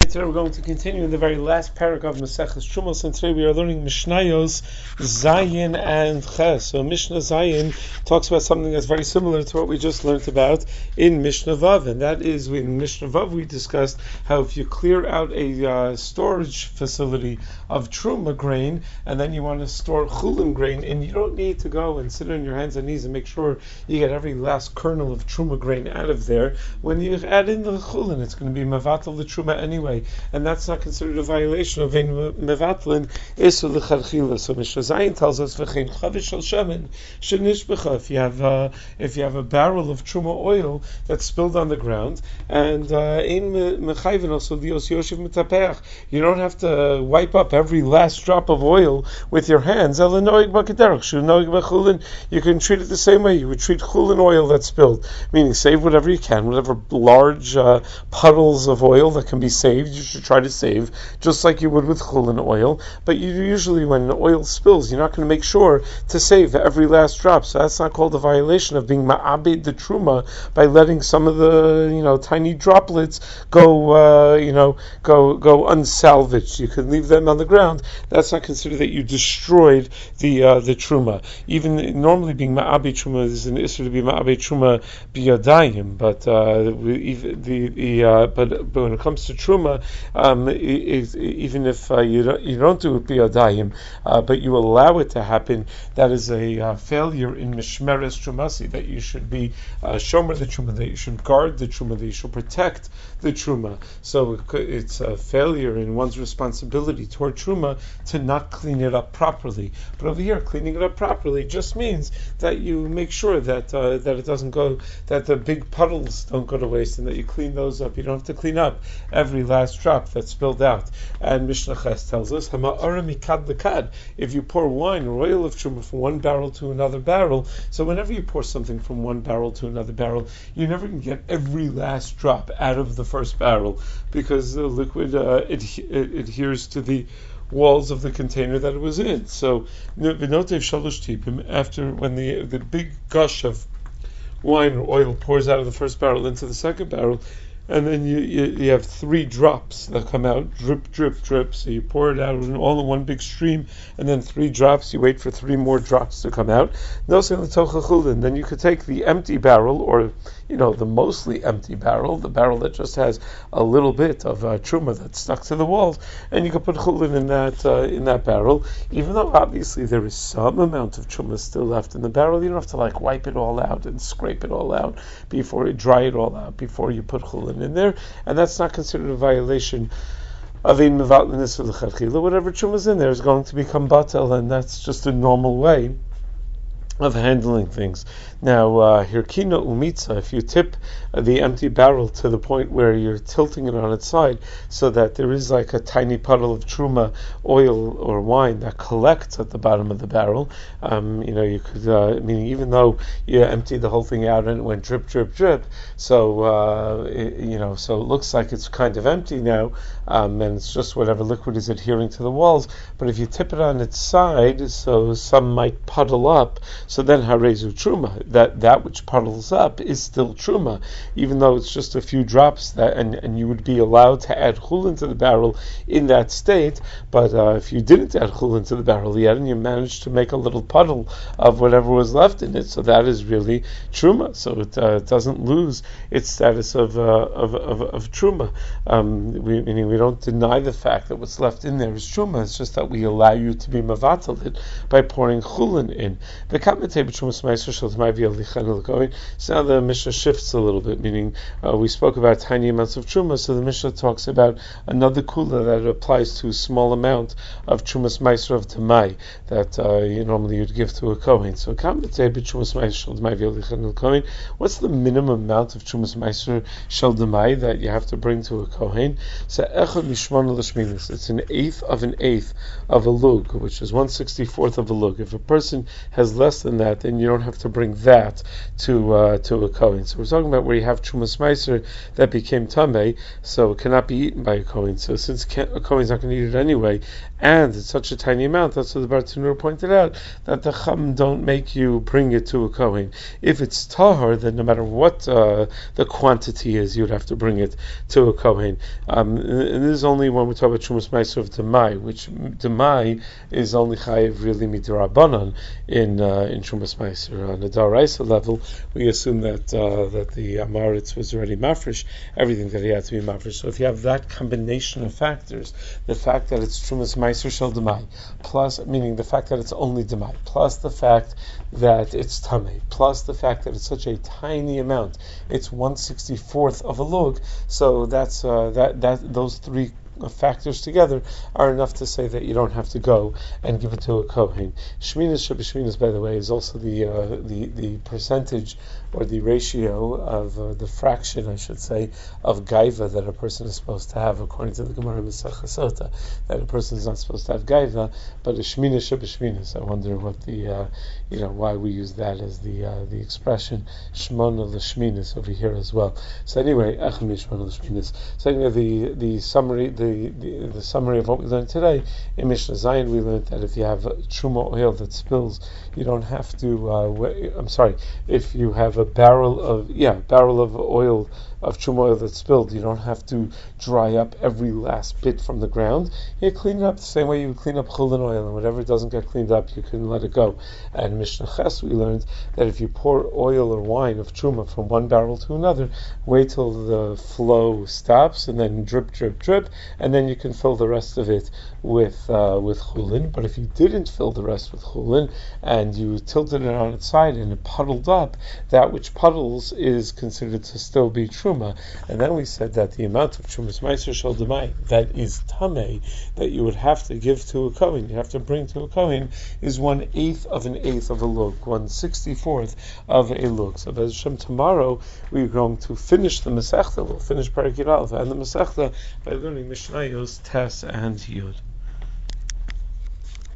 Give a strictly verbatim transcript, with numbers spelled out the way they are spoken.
today we're going to continue in the very last paragraph of Maseches Trumos, and today we are learning Mishnayos Zayin and Ches. So Mishnah Zayin talks about something that's very similar to what we just learned about in Mishnah Vav, and that is in Mishnah Vav we discussed how if you clear out a uh, storage facility of Truma grain and then you want to store Chulin grain, and you don't need to go and sit on your hands and knees and make sure you get every last kernel of Truma grain out of there. When you add in the Chulin, it's going to be Mavatal the Truma anyway, and that's not considered a violation of Ein Mevatlin Isul L'Chadchila. So Mishnah Zayin tells us V'chein Chavish Shel Shemen Shenishbecha. If you have uh, if you have a barrel of Truma oil that's spilled on the ground, and Ein Mechayven also Dios Yoshev Mitapeach, you don't have to wipe up every last drop of oil with your hands. You can treat it the same way you would treat Chulin oil that's spilled, meaning save whatever you can, whatever large uh, puddles of oil that can be saved, you should try to save, just like you would with Chulin oil. But you usually, when oil spills, you're not going to make sure to save every last drop. So that's not called a violation of being ma'abed the truma by letting some of the, you know, tiny droplets go, uh, you know, go go unsalvaged. You can leave them on the ground. That's not considered that you destroyed the uh, the truma. Even normally, being ma'abed truma is an issue to be ma'abed truma biyadayim, but uh, we, the the uh, but, but when it comes to truma, um, it, even if uh, you don't you don't do it biyadayim, uh, but you allow it to happen, that is a uh, failure in mishmeres trumasi. That you should be uh, shomer the truma, that you should guard the truma, that you should protect the truma. So it, it's a failure in one's responsibility toward truma to not clean it up properly. But over here, cleaning it up properly just means that you make sure that uh, that it doesn't go, that the big puddles don't go to waste, and that you clean those up. You don't have to clean up every last drop that's spilled out. And Mishnah Ches tells us, Hama'ara mikad lekad, if you pour wine or oil of truma from one barrel to another barrel, so whenever you pour something from one barrel to another barrel, you never can get every last drop out of the first barrel, because the liquid uh, adhe- adheres to the walls of the container that it was in. So, v'notev shalosh tipim, after when the the big gush of wine or oil pours out of the first barrel into the second barrel, and then you, you you have three drops that come out, drip, drip, drip. So you pour it out all in one big stream, and then three drops. You wait for three more drops to come out. Then you could take the empty barrel, or you know the mostly empty barrel, the barrel that just has a little bit of uh, truma that's stuck to the walls, and you could put chulin in that uh, in that barrel. Even though obviously there is some amount of truma still left in the barrel, you don't have to like wipe it all out and scrape it all out before you dry it all out before you put chulin in there, and that's not considered a violation of ein mevatlin isul l'chadchila. Whatever truma is in there is going to become batel, and that's just a normal way of handling things. Now, uh, hirkina umitza, if you tip uh, the empty barrel to the point where you're tilting it on its side, so that there is like a tiny puddle of truma, oil or wine that collects at the bottom of the barrel. Um, you know, you could, uh, meaning even though you emptied the whole thing out and it went drip, drip, drip, so uh, it, you know, so it looks like it's kind of empty now, um, and it's just whatever liquid is adhering to the walls. But if you tip it on its side, so some might puddle up, so then harezu truma, that that which puddles up is still truma, even though it's just a few drops, that and, and you would be allowed to add chulin to the barrel in that state. But uh, if you didn't add chulin to the barrel yet, and you managed to make a little puddle of whatever was left in it, so that is really truma. So it uh, doesn't lose its status of uh, of, of of truma. Um, we, meaning we don't deny the fact that what's left in there is truma. It's just that we allow you to be mavatal it by pouring chulin in. The so now the Mishnah shifts a little bit, meaning uh, we spoke about tiny amounts of truma, so the Mishnah talks about another kula that applies to a small amount of trumas meiser of tamai that uh, you normally you'd give to a kohen. So what's the minimum amount of trumas meiser shel tamai that you have to bring to a kohen? So it's an eighth of an eighth of a lug, which is one sixty-fourth of a lug. If a person has less than than that, then you don't have to bring that to uh, to a Kohen. So we're talking about where you have Trumas Meiser that became Tameh, so it cannot be eaten by a Kohen. So since a Kohen's not going to eat it anyway, and it's such a tiny amount, that's what the Bartanur pointed out, that the Chum don't make you bring it to a Kohen. If it's Tahar, then no matter what uh, the quantity is, you'd have to bring it to a Kohen. Um, and this is only when we talk about Trumas Meiser of Demai, which Demai is only Chayiv really Midrabanan in uh, in Trumas Meiser. On the Daraisa level, we assume that uh, that the Amaritz was already mafresh, everything that he had to be mafresh. So if you have that combination of factors, the fact that it's Trumas Meiser Shel Demai, plus, meaning the fact that it's only Demai, plus the fact that it's Tameh, plus the fact that it's such a tiny amount, it's one sixty-fourth of a log, so that's uh, that that those three factors together are enough to say that you don't have to go and give it to a Kohen. Shminas Shebeshminas, by the way, is also the uh, the the percentage or the ratio of uh, the fraction, I should say, of gaiva that a person is supposed to have, according to the Gemara Masechah Sota, that a person is not supposed to have gaiva, but a Shminas Shebeshminas. I wonder what the uh, you know why we use that as the uh, the expression Shmona L'Shminas over here as well. So anyway, Echem Shmona L'Shminas. So anyway, the the summary the The, the, the summary of what we learned today in Mishnah Zayin, we learned that if you have truma oil that spills, you don't have to. Uh, w- I'm sorry, if you have a barrel of yeah barrel of oil of truma oil that spilled, you don't have to dry up every last bit from the ground. You clean it up the same way you would clean up chulin oil, and whatever doesn't get cleaned up, you can let it go. And Mishnah Ches, we learned that if you pour oil or wine of truma from one barrel to another, wait till the flow stops, and then drip, drip, drip. And then you can fill the rest of it with uh, with chulin. But if you didn't fill the rest with chulin and you tilted it on its side and it puddled up, that which puddles is considered to still be truma. And then we said that the amount of trumas meiser shel demai that is tamei, that you would have to give to a kohen, you have to bring to a kohen, is one eighth of an eighth of a lug, one sixty-fourth of a lug. So Bez Hashem, tomorrow we're going to finish the Masechta. We'll finish Parak Yud Aleph and the Masechta by learning Mishnayos, Tes, and Yud.